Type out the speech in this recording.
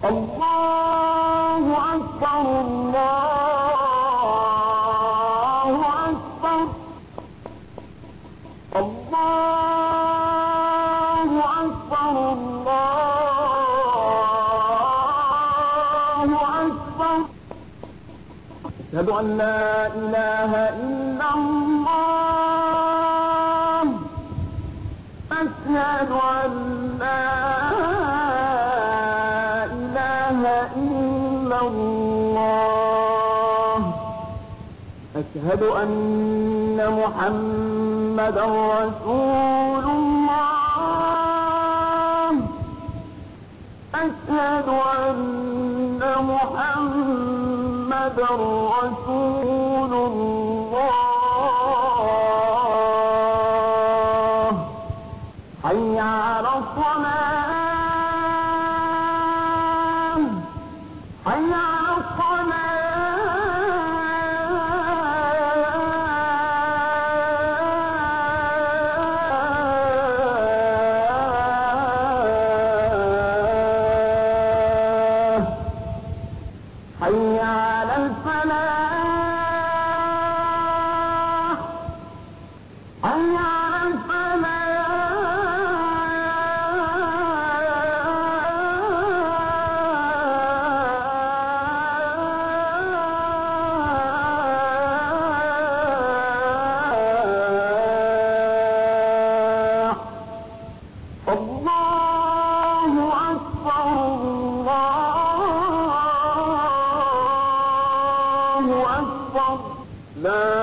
الله أكبر الله أكبر الله أكبر الله أكبر أشهد أن لا إله إلا الله أشهد أن لا إله إلا الله أشهد أن محمدا رسول الله أشهد أن محمدا رسول الله حي على الصلاة حي على الصلاة حي على الفلاح حي على الفلاح الله أكبر الله أكبر لا